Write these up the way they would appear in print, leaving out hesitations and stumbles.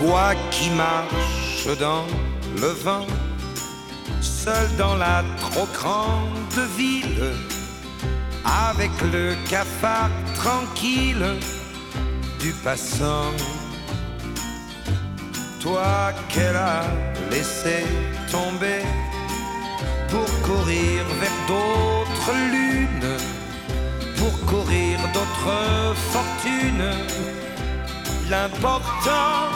Toi qui marches dans le vent, seul dans la trop grande ville, avec le cafard tranquille du passant. Toi qu'elle a laissé tomber pour courir vers d'autres lunes, pour courir d'autres fortunes. L'important,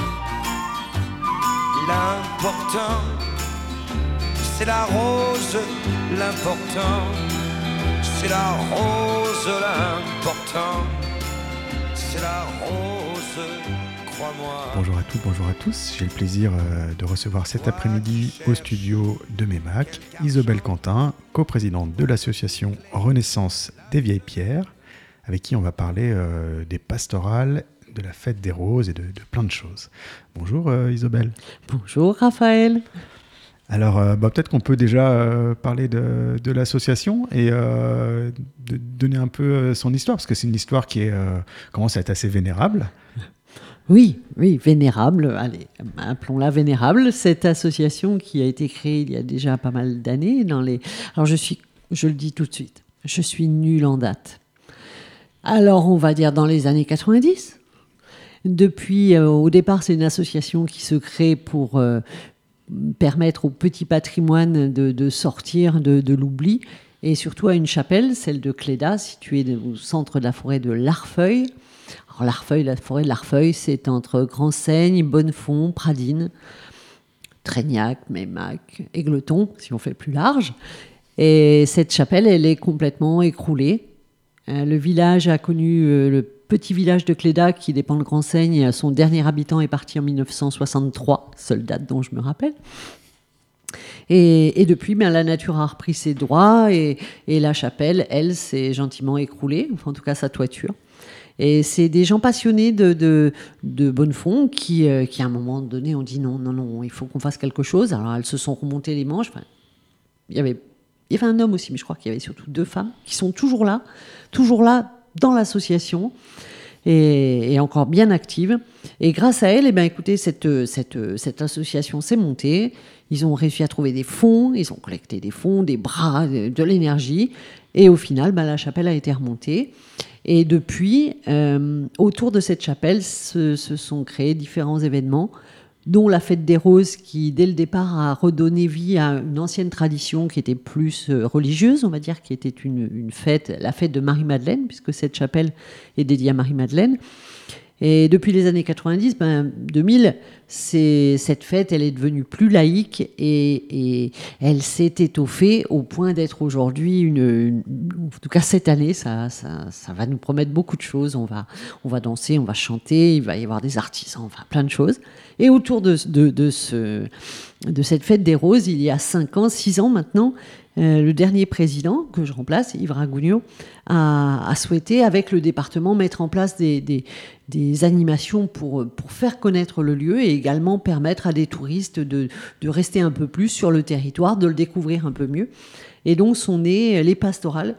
c'est la rose. L'important, c'est la rose. L'important, c'est la rose, crois-moi. Bonjour à toutes, bonjour à tous. J'ai le plaisir de recevoir cet après-midi au studio de MEMAC Isobel Quentin, coprésidente de l'association Renaissance des Vieilles Pierres, avec qui on va parler des pastorales, de la fête des roses et de plein de choses. Bonjour Isobel. Bonjour Raphaël. Alors peut-être qu'on peut déjà parler de l'association et de donner un peu son histoire, parce que c'est une histoire qui commence à être assez vénérable. Oui, vénérable. Allez, appelons-la vénérable. Cette association qui a été créée il y a déjà pas mal d'années. Alors je le dis tout de suite, je suis nulle en date. Alors on va dire dans les années 90. Depuis, au départ, c'est une association qui se crée pour permettre au petit patrimoine de sortir de l'oubli, et surtout à une chapelle, celle de Cléda, située au centre de la forêt de l'Arfeuil. Alors l'Arfeuil, la forêt de l'Arfeuil, c'est entre Grand-Seigne, Bonnefond, Pradines, Traignac, Mémac, Égletons, si on fait plus large. Et cette chapelle, elle est complètement écroulée. Le village a connu le petit village de Cléda qui dépend de Grand-Seigne. Son dernier habitant est parti en 1963, seule date dont je me rappelle. Et depuis, la nature a repris ses droits et la chapelle, elle, s'est gentiment écroulée, enfin en tout cas sa toiture. Et c'est des gens passionnés de Bonnefond qui, à un moment donné, ont dit non, il faut qu'on fasse quelque chose. Alors elles se sont remontées les manches. Enfin, il y avait un homme aussi, mais je crois qu'il y avait surtout 2 femmes qui sont toujours là dans l'association et encore bien actives. Et grâce à elles, écoutez, cette association s'est montée. Ils ont réussi à trouver des fonds, ils ont collecté des fonds, des bras, de l'énergie. Et au final, la chapelle a été remontée. Et depuis, autour de cette chapelle, se sont créés différents événements, dont la fête des roses qui, dès le départ, a redonné vie à une ancienne tradition qui était plus religieuse, on va dire, qui était une fête, la fête de Marie-Madeleine, puisque cette chapelle est dédiée à Marie-Madeleine. Et depuis les années 90, 2000, cette fête, elle est devenue plus laïque et elle s'est étoffée au point d'être aujourd'hui en tout cas cette année, ça va nous promettre beaucoup de choses. On va danser, on va chanter, il va y avoir des artisans, enfin plein de choses. Et autour de cette fête des roses, il y a 6 ans maintenant, le dernier président que je remplace, Yves Ragugnot, a souhaité, avec le département, mettre en place des animations pour faire connaître le lieu et également permettre à des touristes de rester un peu plus sur le territoire, de le découvrir un peu mieux. Et donc sont nées les pastorales,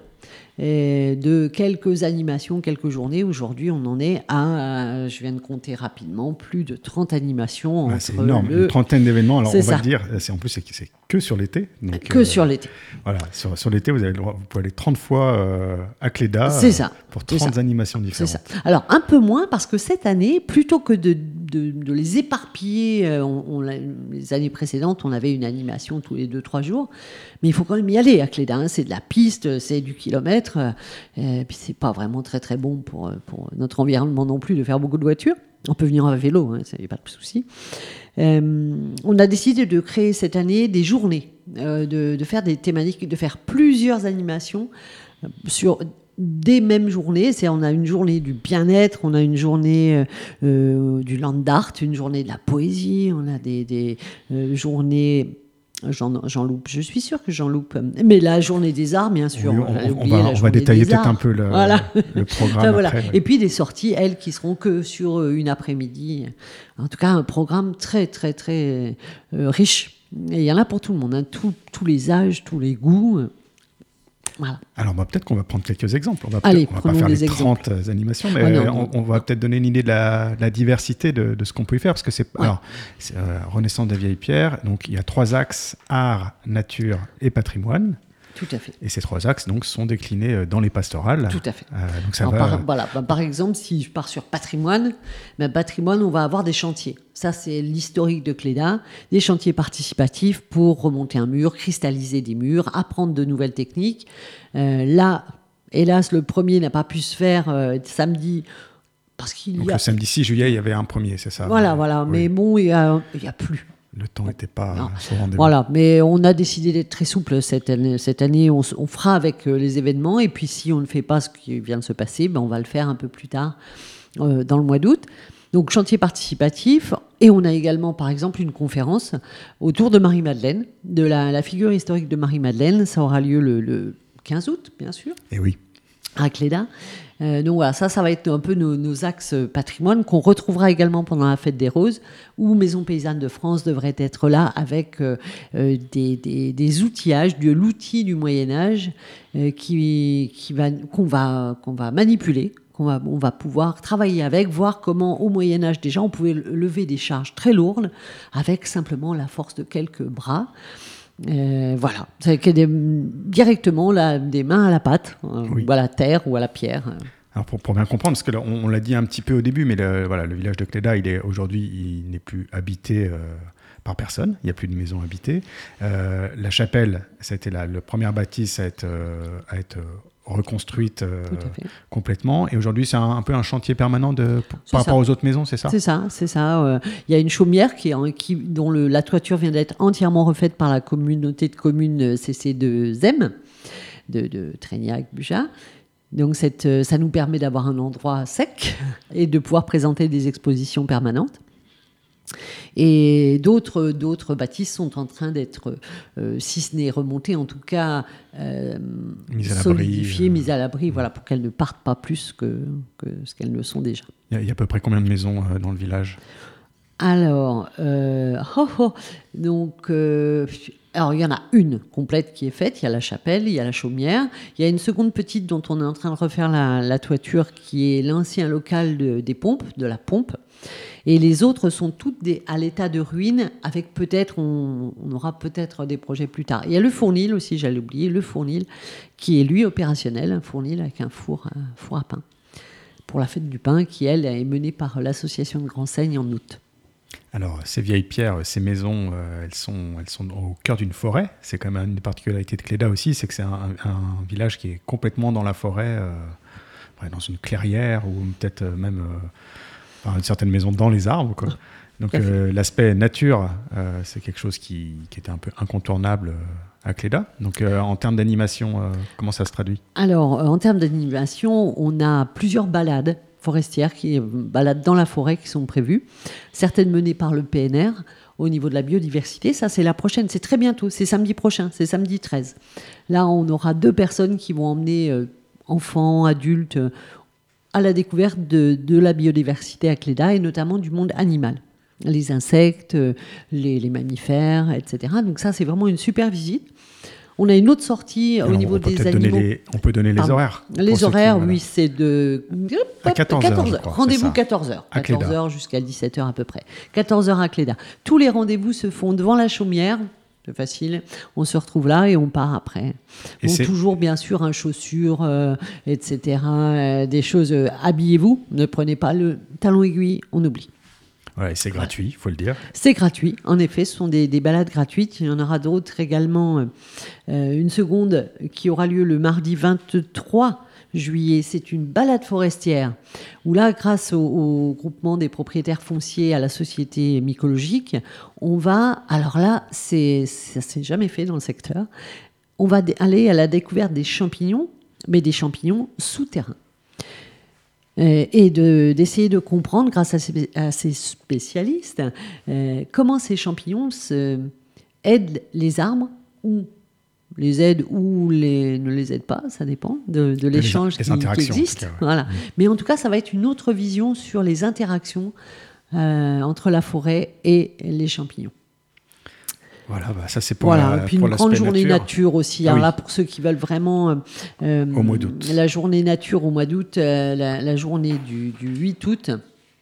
de quelques animations, quelques journées. Aujourd'hui, on en est à, je viens de compter rapidement, plus de 30 animations. C'est énorme, une trentaine d'événements. Alors on va le dire, en plus c'est que sur l'été. Donc, sur l'été. Voilà, sur l'été, vous pouvez aller 30 fois à Cléda pour 30 animations différentes. C'est ça. Alors un peu moins, parce que cette année, plutôt que de les éparpiller, les années précédentes, on avait une animation tous les 2-3 jours, mais il faut quand même y aller à Cléda. C'est de la piste, c'est du kilomètre. Et puis c'est pas vraiment très très bon pour notre environnement non plus de faire beaucoup de voitures. On peut venir à vélo, ça n'y a pas de souci. On a décidé de créer cette année des journées, de faire des thématiques, de faire plusieurs animations sur des mêmes journées. On a une journée du bien-être, on a une journée du land art, une journée de la poésie, on a des journées. J'en loupe, je suis sûre que j'en loupe. Mais la journée des arts, bien sûr. Oui, on va détailler peut-être un peu le programme. Voilà. Après, ouais. Et puis des sorties, elles, qui seront que sur une après-midi. En tout cas, un programme très, très, très riche. Et il y en a pour tout le monde, tous les âges, tous les goûts. Voilà. Alors, peut-être qu'on va prendre quelques exemples. On va Allez, pas prenons faire des les exemples. 30 animations, mais on va peut-être donner une idée de la diversité de ce qu'on peut y faire. Parce que c'est Renaissance des vieilles pierres. Donc, il y a 3 axes, art, nature et patrimoine. Tout à fait. Et ces 3 axes donc, sont déclinés dans les pastorales. Tout à fait. Donc ça par exemple, si je pars sur patrimoine, on va avoir des chantiers. Ça, c'est l'historique de Cléda. Des chantiers participatifs pour remonter un mur, cristalliser des murs, apprendre de nouvelles techniques. Là, hélas, le premier n'a pas pu se faire samedi. Parce le samedi 6 juillet, il y avait un premier, c'est ça? Voilà. Oui. Mais bon, il n'y a plus. Le temps n'était pas au rendez-vous. Voilà, mais on a décidé d'être très souple cette année. On fera avec les événements. Et puis, si on ne fait pas ce qui vient de se passer, on va le faire un peu plus tard, dans le mois d'août. Donc, chantier participatif. Et on a également, par exemple, une conférence autour de Marie-Madeleine, de la figure historique de Marie-Madeleine. Ça aura lieu le 15 août, bien sûr. Et oui. À Cléda. Donc voilà, ça va être un peu nos axes patrimoine qu'on retrouvera également pendant la Fête des Roses, où Maison Paysanne de France devrait être là avec des outillages, de l'outil du Moyen-Âge qu'on va manipuler, on va pouvoir travailler avec, voir comment au Moyen-Âge déjà on pouvait lever des charges très lourdes avec simplement la force de quelques bras. Voilà, c'est directement des mains à la pâte, ou à la terre ou à la pierre. Alors pour bien comprendre, parce que là, on l'a dit un petit peu au début, mais le village de Cléda, aujourd'hui, il n'est plus habité par personne, il n'y a plus de maison habitée. La chapelle, ça a été la première bâtisse à être reconstruite complètement. Et aujourd'hui, c'est un peu un chantier permanent par rapport aux autres maisons, c'est ça? C'est ça. Il y a une chaumière dont la toiture vient d'être entièrement refaite par la communauté de communes CC2M de Tréniac-Buja. Donc ça nous permet d'avoir un endroit sec et de pouvoir présenter des expositions permanentes. Et d'autres bâtisses sont en train d'être, si ce n'est remontées, en tout cas solidifiées, mises à l'abri, voilà, pour qu'elles ne partent pas plus que ce qu'elles ne sont déjà. Il y a à peu près combien de maisons dans le village? Alors, alors, il y en a une complète qui est faite. Il y a la chapelle, il y a la chaumière. Il y a une seconde petite dont on est en train de refaire la toiture, qui est l'ancien local des pompes, de la pompe. Et les autres sont toutes à l'état de ruine, avec on aura peut-être des projets plus tard. Il y a le fournil aussi, j'allais oublier, le fournil, qui est lui opérationnel, un fournil avec un four à pain, pour la fête du pain, qui, elle, est menée par l'association de Grand-Seigne en août. Alors, ces vieilles pierres, ces maisons, elles sont au cœur d'une forêt. C'est quand même une des particularités de Cléda aussi, c'est que c'est un village qui est complètement dans la forêt, dans une clairière, ou peut-être même une certaine maison dans les arbres, quoi. Donc, l'aspect nature, c'est quelque chose qui était un peu incontournable à Cléda. Donc, en termes d'animation, comment ça se traduit? Alors, en termes d'animation, on a plusieurs balades forestières balades dans la forêt qui sont prévues, certaines menées par le PNR au niveau de la biodiversité. Ça, c'est la prochaine, c'est très bientôt, c'est samedi prochain, c'est samedi 13. Là, on aura 2 personnes qui vont emmener enfants, adultes, à la découverte de la biodiversité à Cléda, et notamment du monde animal. Les insectes, les mammifères, etc. Donc ça, c'est vraiment une super visite. On a une autre sortie au niveau des animaux. On peut donner les horaires. Les horaires, oui, c'est de... À 14h. Rendez-vous 14h. 14h jusqu'à 17h à peu près. 14h à Cléda. Tous les rendez-vous se font devant la chaumière. C'est facile. On se retrouve là et on part après. Toujours, bien sûr, chaussures, etc. Des choses. Habillez-vous. Ne prenez pas le talon aiguille. On oublie. Ouais, c'est gratuit, il faut le dire. C'est gratuit, en effet, ce sont des balades gratuites. Il y en aura d'autres également. Une seconde qui aura lieu le mardi 23 juillet, c'est une balade forestière, où là, grâce au groupement des propriétaires fonciers à la société mycologique, on va, alors là, ça ne s'est jamais fait dans le secteur, on va aller à la découverte des champignons, mais des champignons souterrains. Et d'essayer de comprendre, grâce à ces spécialistes, comment ces champignons aident les arbres, ou les aident ou ne les aident pas, ça dépend de l'échange qui existe. Voilà. Mais en tout cas, ça va être une autre vision sur les interactions entre la forêt et les champignons. Voilà, ça c'est pour Voilà, et puis pour une grande l'aspect journée nature aussi. Ah Alors oui. là, pour ceux qui veulent vraiment Au mois d'août. la journée nature au mois d'août, la journée du 8 août,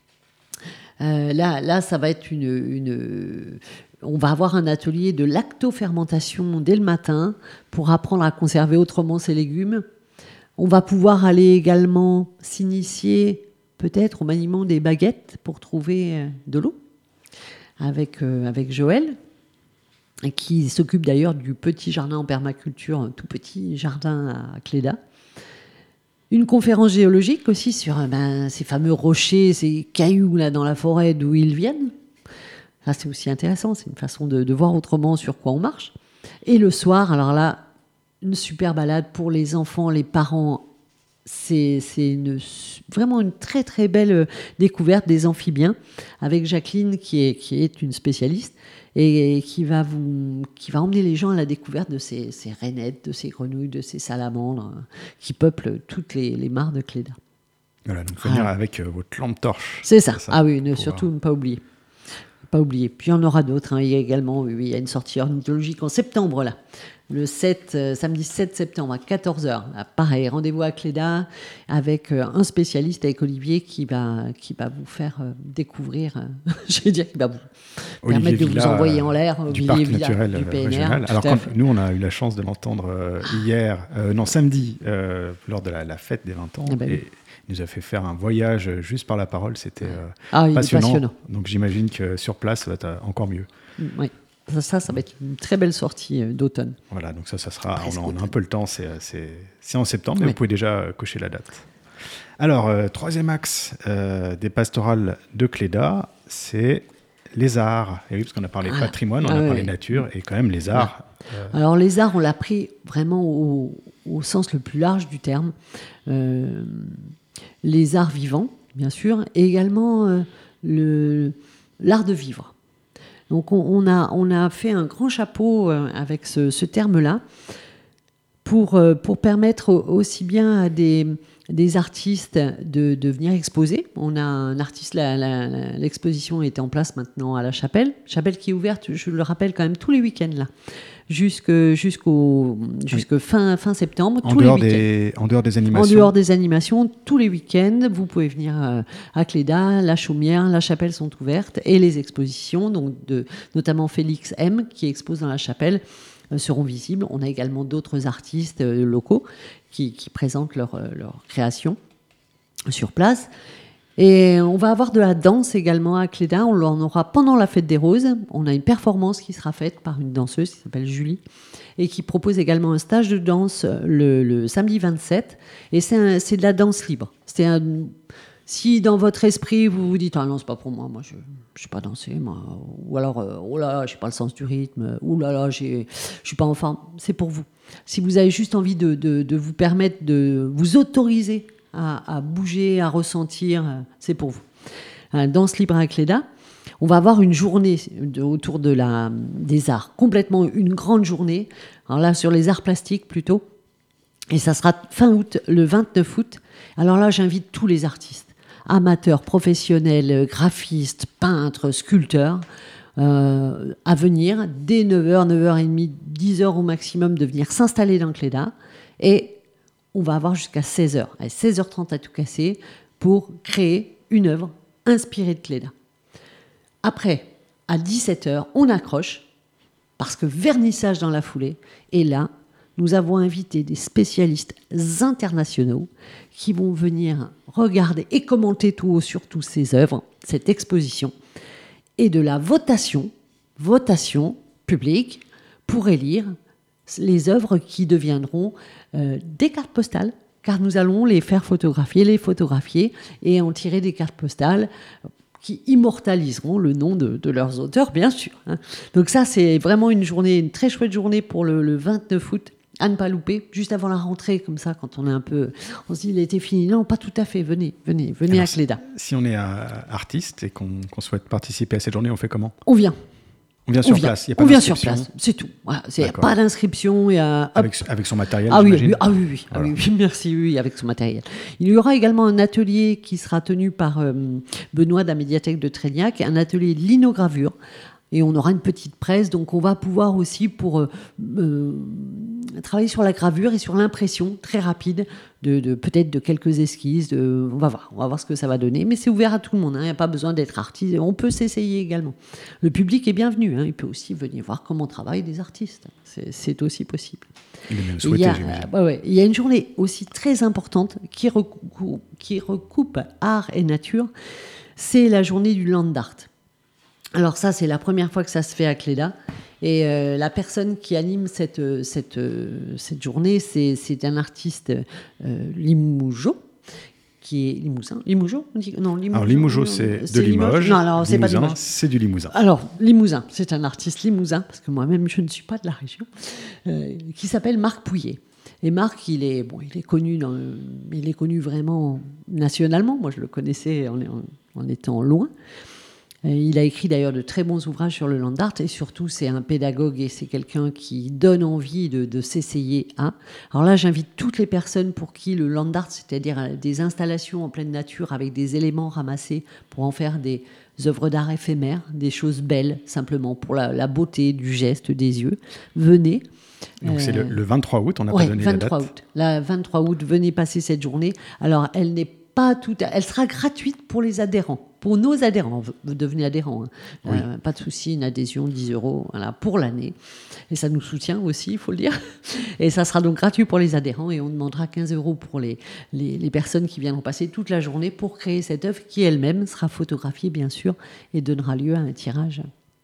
là, ça va être on va avoir un atelier de lactofermentation dès le matin pour apprendre à conserver autrement ses légumes. On va pouvoir aller également s'initier peut-être au maniement des baguettes pour trouver de l'eau avec Joël, qui s'occupe d'ailleurs du petit jardin en permaculture, un tout petit jardin à Cléda. Une conférence géologique aussi sur ces fameux rochers, ces cailloux là dans la forêt d'où ils viennent. Ça, c'est aussi intéressant, c'est une façon de voir autrement sur quoi on marche. Et le soir, alors là, une super balade pour les enfants, les parents. C'est vraiment une très très belle découverte des amphibiens avec Jacqueline qui est une spécialiste et qui va emmener les gens à la découverte de ces rainettes, de ces grenouilles, de ces salamandres qui peuplent toutes les mares de Cléda. Voilà, donc venir avec votre lampe torche. C'est ça. Ah oui, surtout ne pas oublier. Pas oublier. Puis il y en aura d'autres. Il y a également, il y a une sortie ornithologique en septembre là. Le samedi 7 septembre à 14h. Là, pareil, rendez-vous à Cléda avec un spécialiste, avec Olivier, qui va vous faire découvrir, je vais dire, qui va vous permettre de vous envoyer en l'air. Du parc naturel du PNR, régional. Alors nous, on a eu la chance de l'entendre samedi, lors de la fête des 20 ans. Il nous a fait faire un voyage juste par la parole. C'était passionnant. Donc j'imagine que sur place, ça va être encore mieux. Oui. Ça va être une très belle sortie d'automne. Voilà, donc ça sera. On a un peu le temps, c'est en septembre, mais vous pouvez déjà cocher la date. Alors, troisième axe des pastorales de Cléda, c'est les arts. Et oui, parce qu'on a parlé patrimoine, on a parlé nature, et quand même les arts. Alors, les arts, on l'a pris vraiment au sens le plus large du terme. Les arts vivants, bien sûr, et également l'art de vivre. Donc on a fait un grand chapeau avec ce terme-là pour permettre aussi bien à des artistes de venir exposer. On a un artiste, l'exposition est en place maintenant à la Chapelle qui est ouverte, je le rappelle quand même, tous les week-ends là, jusque fin septembre. En dehors des animations. En dehors des animations, tous les week-ends, vous pouvez venir à Cléda, la Chaumière, la Chapelle sont ouvertes et les expositions, donc notamment Félix M qui expose dans la Chapelle, seront visibles. On a également d'autres artistes locaux qui présentent leur création sur place. Et on va avoir de la danse également à Cléda. On en aura pendant la fête des roses. On a une performance qui sera faite par une danseuse qui s'appelle Julie et qui propose également un stage de danse le samedi 27. Et c'est de la danse libre. Si dans votre esprit vous vous dites ah non c'est pas pour moi je sais pas danser moi, ou alors oh là là j'ai pas le sens du rythme, ou là là je suis pas en forme, c'est pour vous. Si vous avez juste envie de vous permettre de vous autoriser à bouger, à ressentir, c'est pour vous. Danse libre à Cléda. On va avoir une journée autour des arts, complètement une grande journée. Alors là sur les arts plastiques plutôt, et ça sera fin août, le 29 août. Alors là j'invite tous les artistes, amateurs, professionnels, graphistes, peintres, sculpteurs, à venir dès 9h, 9h30, 10h au maximum, de venir s'installer dans Cléda. Et on va avoir jusqu'à 16h, à 16h30 à tout casser, pour créer une œuvre inspirée de Cléda. Après, à 17h, on accroche, parce que vernissage dans la foulée. Et là, nous avons invité des spécialistes internationaux qui vont venir regarder et commenter sur toutes ces œuvres, cette exposition, et de la votation publique pour élire les œuvres qui deviendront des cartes postales, car nous allons les faire photographier et en tirer des cartes postales qui immortaliseront le nom de leurs auteurs, bien sûr. Donc ça, c'est vraiment une très chouette journée pour le 29 août, à ne pas louper, juste avant la rentrée, comme ça, quand on se dit l'été fini. Non, pas tout à fait, venez alors, à Cléda. Si on est artiste et qu'on souhaite participer à cette journée, on fait comment ? On vient sur place, il n'y a pas on vient d'inscription. sur place, c'est tout. Voilà, il n'y a pas d'inscription. Avec son matériel, j'imagine. Voilà. Oui, merci, oui, avec son matériel. Il y aura également un atelier qui sera tenu par Benoît de la médiathèque de Trégnac, un atelier de linogravure Et on aura une petite presse, donc on va pouvoir aussi travailler sur la gravure et sur l'impression très rapide peut-être de quelques esquisses. On va voir ce que ça va donner, mais c'est ouvert à tout le monde. Il n'y a pas besoin d'être artiste, on peut s'essayer également. Le public est bienvenu, il peut aussi venir voir comment travaillent des artistes. C'est aussi possible. Il est même souhaité, j'imagine. Il y a une journée aussi très importante qui recoupe art et nature, c'est la journée du land art. Alors ça, c'est la première fois que ça se fait à Cléda. Et la personne qui anime cette journée, c'est un artiste Limougeot, qui est Limousin. Limougeot, on dit, non, Limougeot. Alors Limougeot, c'est de Limoges. Non, alors c'est pas Limoges. C'est du Limousin. Alors Limousin, c'est un artiste limousin, parce que moi-même je ne suis pas de la région, qui s'appelle Marc Pouillet. Et Marc, il est connu il est connu vraiment nationalement. Moi, je le connaissais en étant loin. Il a écrit d'ailleurs de très bons ouvrages sur le land art et surtout c'est un pédagogue et c'est quelqu'un qui donne envie de s'essayer à. Alors là, j'invite toutes les personnes pour qui le land art, c'est-à-dire des installations en pleine nature avec des éléments ramassés pour en faire des œuvres d'art éphémères, des choses belles simplement pour la beauté du geste, des yeux. Venez. Donc c'est le 23 août, on n'a pas donné la date. 23 août. Le 23 août, venez passer cette journée. Alors elle n'est pas elle sera gratuite pour les adhérents. Pour nos adhérents, vous devenez adhérents. Oui. Pas de souci, une adhésion, 10 €, voilà, pour l'année. Et ça nous soutient aussi, il faut le dire. Et ça sera donc gratuit pour les adhérents et on demandera 15 € pour les personnes qui viendront passer toute la journée pour créer cette œuvre qui elle-même sera photographiée, bien sûr, et donnera lieu à un tirage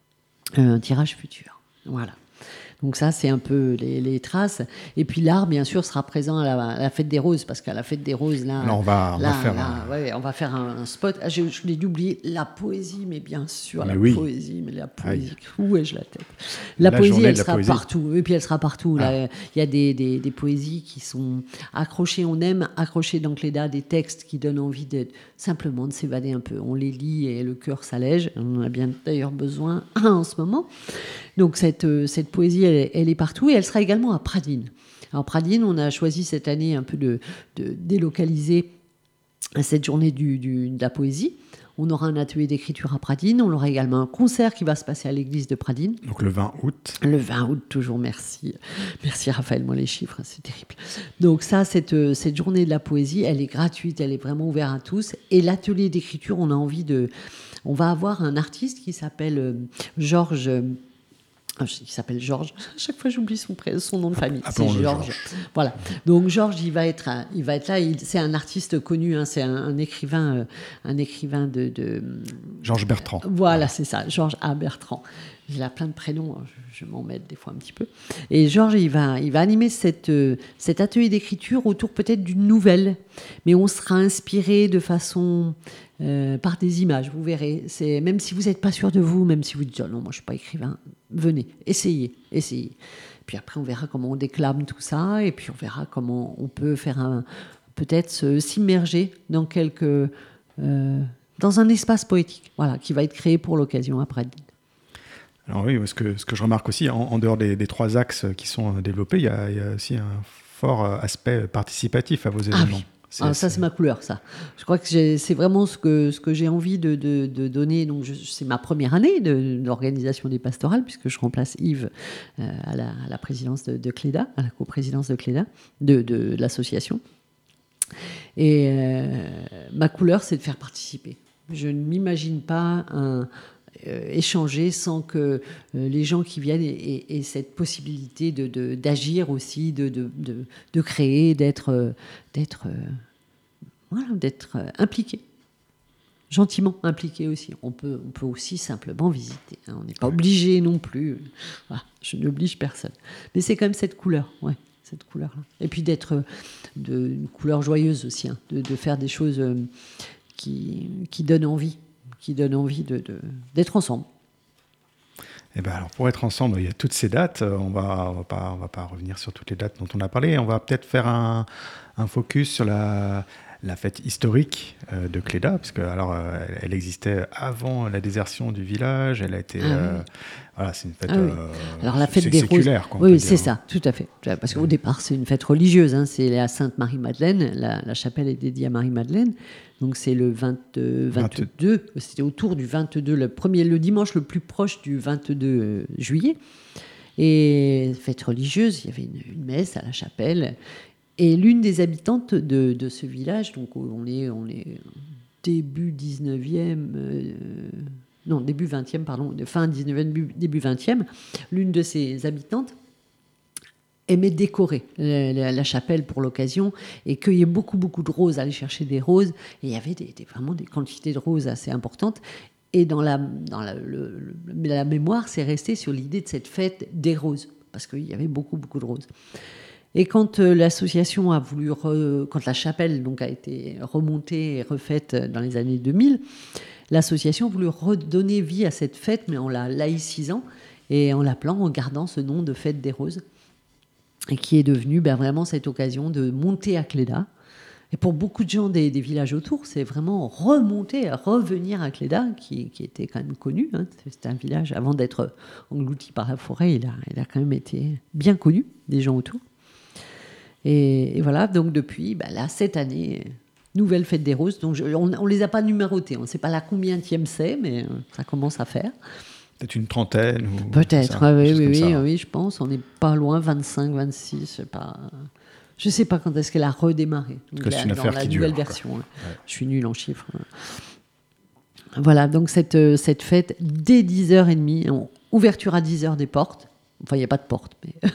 futur. Voilà. Donc ça, c'est un peu les traces. Et puis l'art, bien sûr, sera présent à la Fête des Roses, parce qu'à la Fête des Roses, là... Alors on va faire un spot. Je l'ai dû oublier, la poésie, mais bien sûr, poésie. Où ai-je la tête ? La poésie, elle sera partout. Et puis elle sera partout. Là, il y a des poésies qui sont accrochées. On aime accrocher dans Cléda des textes qui donnent envie simplement de s'évader un peu. On les lit et le cœur s'allège. On en a bien d'ailleurs besoin en ce moment. Donc cette poésie, elle est partout et elle sera également à Pradines. Alors Pradines, on a choisi cette année un peu de délocaliser cette journée de la poésie. On aura un atelier d'écriture à Pradines. On aura également un concert qui va se passer à l'église de Pradines. Donc le 20 août. Le 20 août, toujours, merci. Merci Raphaël, moi les chiffres, c'est terrible. Donc ça, cette journée de la poésie, elle est gratuite, elle est vraiment ouverte à tous. Et l'atelier d'écriture, on va avoir un artiste qui s'appelle Georges... Il s'appelle Georges. À chaque fois, j'oublie son nom de famille. C'est Georges. Voilà. Donc Georges, il va être là. C'est un artiste connu. C'est un écrivain de. Georges Bertrand. Voilà, c'est ça. Georges A. Bertrand. Il a plein de prénoms. Je m'en mêle des fois un petit peu. Et Georges, il va animer cet atelier d'écriture autour peut-être d'une nouvelle, mais on sera inspiré de façon par des images. Vous verrez. Même si vous n'êtes pas sûr de vous, même si vous dites non, moi je suis pas écrivain. Venez, essayez. Puis après, on verra comment on déclame tout ça, et puis on verra comment on peut faire peut-être s'immerger dans dans un espace poétique, voilà, qui va être créé pour l'occasion après. Alors oui, ce que je remarque aussi, en dehors des 3 axes qui sont développés, il y a aussi un fort aspect participatif à vos événements. Oui. Ça, c'est ma couleur, ça. Je crois que c'est vraiment ce que j'ai envie de donner. Donc, c'est ma première année de l'organisation des pastorales, puisque je remplace Yves à la présidence de Cléda, à la coprésidence de Cléda, de l'association. Et ma couleur, c'est de faire participer. Je ne m'imagine pas échanger sans que les gens qui viennent aient cette possibilité d'agir aussi, de créer, d'être impliqué, gentiment impliqué aussi. On peut aussi simplement visiter. On n'est pas obligé non plus. Voilà, je n'oblige personne. Mais c'est quand même cette couleur, cette couleur-là. Et puis d'être d'une couleur joyeuse aussi, de faire des choses qui donnent envie. D'être ensemble. Et ben alors pour être ensemble, il y a toutes ces dates. On va pas revenir sur toutes les dates dont on a parlé. On va peut-être faire un focus sur la la fête historique de Cléda, parce que alors elle existait avant la désertion du village. Elle a été, voilà, c'est une fête. Alors la fête des séculaire, roses. quoi, on peut Oui, dire. c'est ça, tout à fait. Parce qu'au départ, c'est une fête religieuse. Hein, c'est à Sainte-Marie-Madeleine. La chapelle est dédiée à Marie-Madeleine. Donc c'est le 22. C'était autour du 22, le dimanche le plus proche du 22 juillet. Et fête religieuse, il y avait une messe à la chapelle. Et l'une des habitantes de ce village, donc on est début 19e, début 20e, pardon, fin 19e, début 20e, l'une de ses habitantes aimait décorer la chapelle pour l'occasion et cueillait beaucoup de roses, aller chercher des roses. Et il y avait vraiment des quantités de roses assez importantes. Et dans la mémoire, c'est resté sur l'idée de cette fête des roses, parce qu'il y avait beaucoup de roses. Et quand l'association a voulu, quand la chapelle donc a été remontée et refaite dans les années 2000, l'association a voulu redonner vie à cette fête, mais en la laïcisant et en gardant ce nom de fête des roses, et qui est devenue vraiment cette occasion de monter à Cléda. Et pour beaucoup de gens des villages autour, c'est vraiment revenir à Cléda, qui était quand même connu. Hein. C'était un village, avant d'être englouti par la forêt, il a quand même été bien connu des gens autour. Et voilà, donc depuis, là, cette année, nouvelle fête des roses. Donc on ne les a pas numérotées, on ne sait pas la combienième c'est, mais ça commence à faire. Peut-être une trentaine ou peut-être, ça, oui, je pense. On n'est pas loin, 25, 26, je ne sais pas quand est-ce qu'elle a redémarré. Donc c'est une affaire dans la qui nouvelle dure, version. Ouais. Je suis nulle en chiffres. Voilà, donc cette fête, dès 10h30, ouverture à 10h des portes. Enfin, il n'y a pas de porte, mais...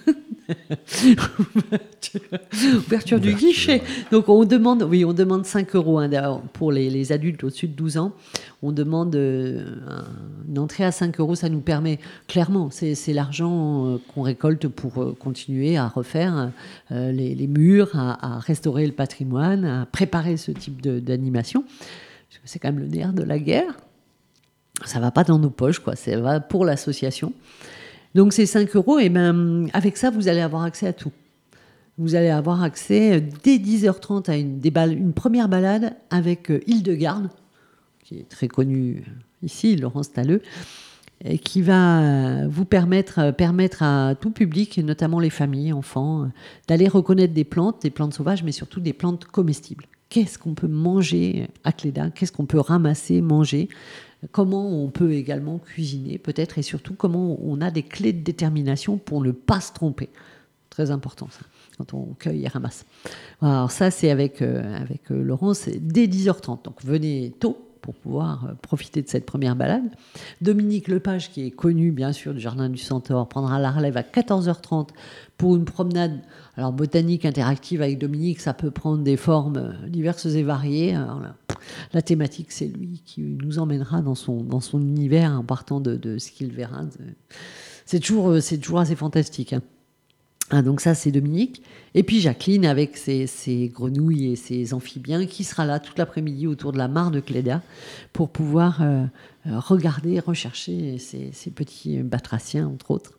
ouverture du guichet. Ouais. Donc on demande 5 euros pour les adultes au-dessus de 12 ans. On demande une entrée à 5 euros. Ça nous permet, clairement, c'est l'argent qu'on récolte pour continuer à refaire les murs, à restaurer le patrimoine, à préparer ce type d'animation. C'est quand même le nerf de la guerre. Ça ne va pas dans nos poches, quoi. Ça va pour l'association. Donc ces 5 euros, et avec ça, vous allez avoir accès à tout. Vous allez avoir accès dès 10h30 à une première balade avec Hildegarde, qui est très connue ici, Laurence Stalleux, et qui va vous permettre à tout public, notamment les familles, enfants, d'aller reconnaître des plantes sauvages, mais surtout des plantes comestibles. Qu'est-ce qu'on peut manger à Cléda ? Qu'est-ce qu'on peut ramasser, manger ? Comment on peut également cuisiner, peut-être, et surtout comment on a des clés de détermination pour ne pas se tromper. Très important, ça, quand on cueille et ramasse. Alors ça, c'est avec Laurence, dès 10h30. Donc venez tôt pour pouvoir profiter de cette première balade. Dominique Lepage, qui est connu, bien sûr, du Jardin du Centaure, prendra la relève à 14h30 pour une promenade. Alors, botanique interactive avec Dominique, ça peut prendre des formes diverses et variées. Alors, la thématique, c'est lui qui nous emmènera dans son univers en partant de ce qu'il verra. C'est toujours assez fantastique. Hein. Ah, donc ça, c'est Dominique. Et puis Jacqueline avec ses grenouilles et ses amphibiens qui sera là toute l'après-midi autour de la mare de Cléda pour pouvoir regarder, rechercher ces petits batraciens, entre autres.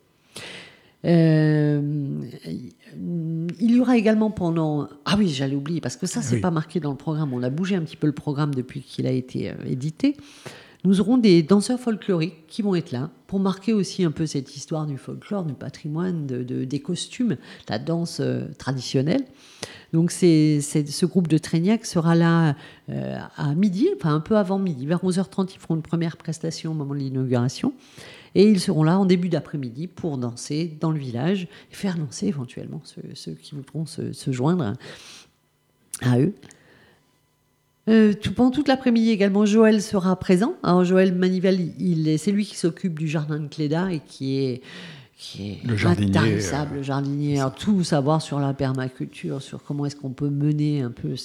Il y aura également pendant... Ah oui, j'allais oublier, parce que ça, c'est pas marqué dans le programme. On a bougé un petit peu le programme depuis qu'il a été édité. Nous aurons des danseurs folkloriques qui vont être là pour marquer aussi un peu cette histoire du folklore, du patrimoine, des costumes, la danse traditionnelle. Donc ce groupe de Traignac sera là à midi, enfin un peu avant midi, vers 11h30, ils feront une première prestation au moment de l'inauguration. Et ils seront là en début d'après-midi pour danser dans le village et faire danser éventuellement ceux qui voudront se joindre à eux. Pendant toute l'après-midi également, Joël sera présent. Alors Joël Manivel, c'est lui qui s'occupe du jardin de Cléda et qui est le jardinier, intarissable, le jardinier. Alors, tout savoir sur la permaculture, sur comment est-ce qu'on peut mener un peu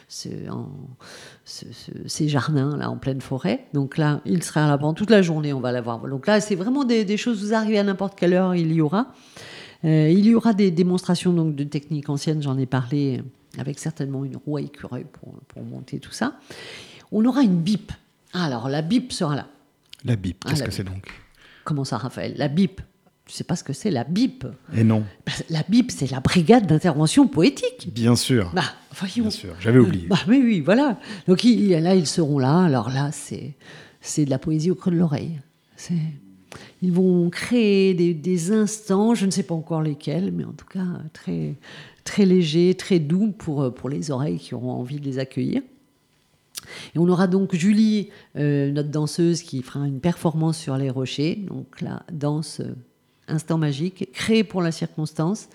ces jardins là en pleine forêt. Donc là, il sera là pendant toute la journée, on va l'avoir. Donc là, c'est vraiment des choses, vous arrivez à n'importe quelle heure, il y aura. Il y aura des démonstrations donc, de techniques anciennes, j'en ai parlé, avec certainement une roue à écureuil pour monter tout ça. On aura une bip. Alors, la bip sera là. La bip, qu'est-ce que c'est donc ? Comment ça, Raphaël ? La bip. Tu sais pas ce que c'est la BIP. Et non. La BIP, c'est la brigade d'intervention poétique. Bien sûr. Voyons. Bien sûr, j'avais oublié. Mais oui, voilà. Donc là, ils seront là. Alors là, c'est de la poésie au creux de l'oreille. Ils vont créer des instants, je ne sais pas encore lesquels, mais en tout cas très, très légers, très doux pour les oreilles qui auront envie de les accueillir. Et on aura donc Julie, notre danseuse, qui fera une performance sur les rochers. Donc la danse instant magique, créée pour la circonstance.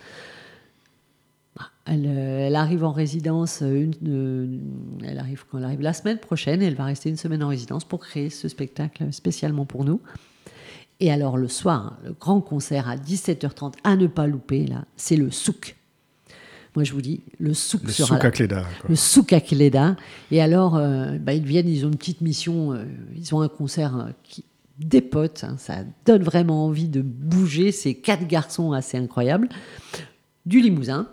Elle arrive en résidence, elle arrive quand elle arrive la semaine prochaine, et elle va rester une semaine en résidence pour créer ce spectacle spécialement pour nous. Et alors le soir, le grand concert à 17h30, à ne pas louper, là, c'est le souk. Moi je vous dis, le souk sera là. Le souk à Cléda. Quoi. Le souk à Cléda. Et alors, ils viennent, ils ont une petite mission, ils ont un concert qui dépote, hein, ça donne vraiment envie de bouger, c'est 4 garçons assez incroyables, du Limousin.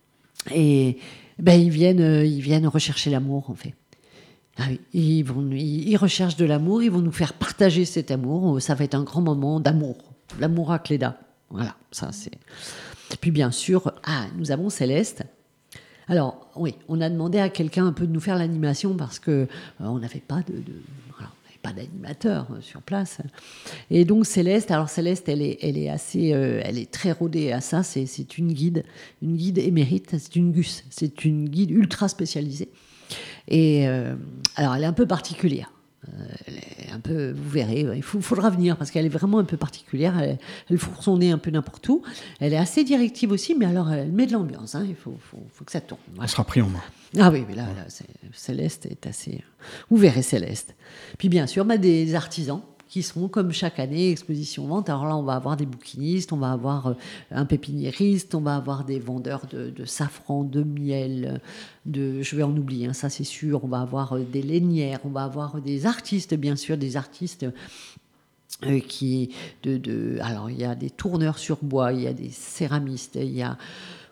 Et ils viennent rechercher l'amour, en fait. Ah oui, ils recherchent de l'amour, ils vont nous faire partager cet amour. Ça va être un grand moment d'amour, l'amour à Cléda. Voilà, ça c'est. Et puis bien sûr, nous avons Céleste. Alors oui, on a demandé à quelqu'un un peu de nous faire l'animation parce que on n'avait pas pas d'animateur sur place. Et donc Céleste, elle est assez, elle est très rodée à ça. C'est une guide émérite. C'est une GUS, c'est une guide ultra spécialisée. Et alors elle est un peu particulière. Vous verrez, il faudra venir parce qu'elle est vraiment un peu particulière. Elle fourre son nez un peu n'importe où. Elle est assez directive aussi, mais alors elle met de l'ambiance. Hein, il faut que ça tourne. Voilà. On sera pris en main. Ah oui, mais là, Céleste est assez. Vous verrez Céleste. Puis bien sûr, des artisans qui seront comme chaque année exposition-vente. Alors là, on va avoir des bouquinistes, on va avoir un pépiniériste, on va avoir des vendeurs de safran, de miel, je vais en oublier, hein, ça c'est sûr. On va avoir des lainières, on va avoir des artistes, bien sûr, des artistes alors il y a des tourneurs sur bois, il y a des céramistes, il y a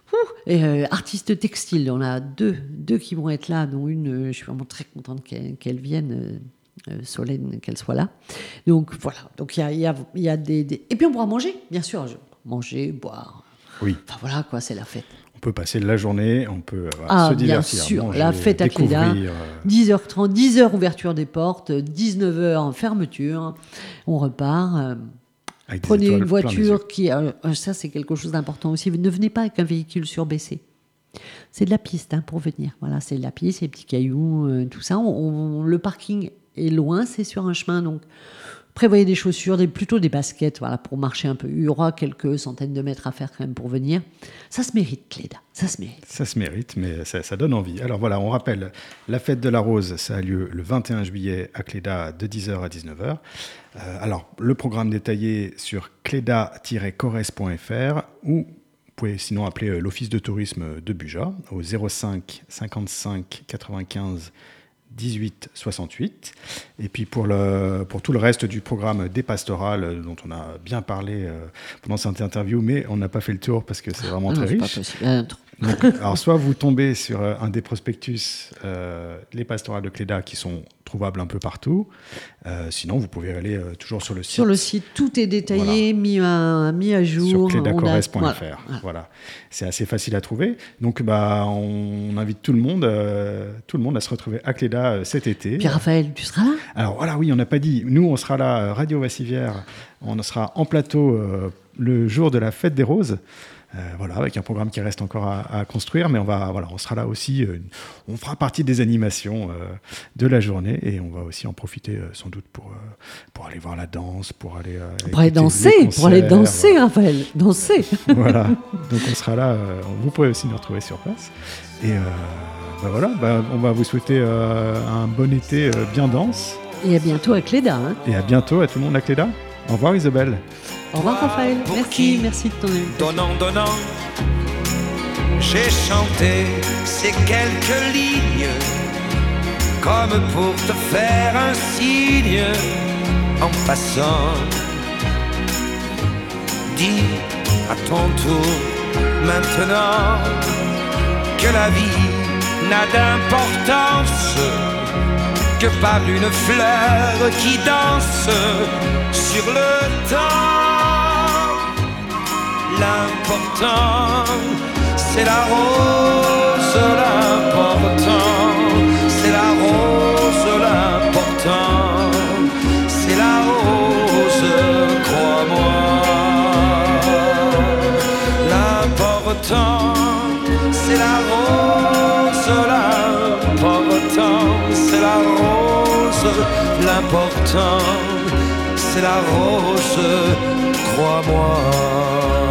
artistes textiles. On a deux qui vont être là, dont une, je suis vraiment très contente qu'elle vienne. Solène, qu'elle soit là. Donc voilà. Donc il y a des... Et puis on pourra manger, bien sûr. Manger, boire. Oui. Enfin voilà quoi, c'est la fête. On peut passer la journée, on peut se divertir. Bien sûr, manger, la fête à Cléda. 10h30, 10h ouverture des portes, 19h fermeture. On repart. Prenez une voiture qui... ça c'est quelque chose d'important aussi. Ne venez pas avec un véhicule surbaissé. C'est de la piste pour venir. Voilà, c'est de la piste, les petits cailloux, tout ça. Le parking est loin, c'est sur un chemin, donc prévoyez des chaussures, plutôt des baskets, voilà, pour marcher un peu. Il y aura quelques centaines de mètres à faire quand même pour venir. Ça se mérite, Cléda, ça se mérite. Ça se mérite, mais ça donne envie. Alors voilà, on rappelle, la fête de la Rose, ça a lieu le 21 juillet à Cléda de 10h à 19h. Alors, le programme détaillé sur cléda-corres.fr ou vous pouvez sinon appeler l'office de tourisme de Buja au 05 55 95 18 68. Et puis pour tout le reste du programme des pastorales dont on a bien parlé pendant cette interview, mais on n'a pas fait le tour parce que c'est vraiment très riche. Pas possible. Donc, alors soit vous tombez sur un des prospectus, les pastorales de Cléda, qui sont trouvables un peu partout. Sinon, vous pouvez aller toujours sur le site. Sur le site, tout est détaillé, voilà. mis à jour. Sur clédacorres.fr. Voilà. C'est assez facile à trouver. Donc, on invite tout le monde à se retrouver à Cléda cet été. Puis Raphaël, tu seras là ? Alors voilà, oui, on n'a pas dit. Nous, on sera là, Radio Vassivière. On sera en plateau le jour de la Fête des Roses. Voilà, avec un programme qui reste encore à construire, mais on sera là aussi. On fera partie des animations de la journée et on va aussi en profiter sans doute pour aller voir la danse, pour aller danser, voilà. Raphaël, danser. Voilà, donc on sera là. Vous pourrez aussi nous retrouver sur place. Et on va vous souhaiter un bon été bien dense. Et à bientôt à Cléda. Et à bientôt à tout le monde à Cléda. Au revoir Isabelle. Au revoir Raphaël, merci de ton invitation. Donnant, j'ai chanté ces quelques lignes comme pour te faire un signe en passant. Dis à ton tour maintenant que la vie n'a d'importance que par une fleur qui danse sur le temps. L'important, c'est la rose, l'important, c'est la rose, l'important, c'est la rose, crois-moi. L'important, c'est la rose, l'important, c'est la rose, l'important, c'est la rose, crois-moi.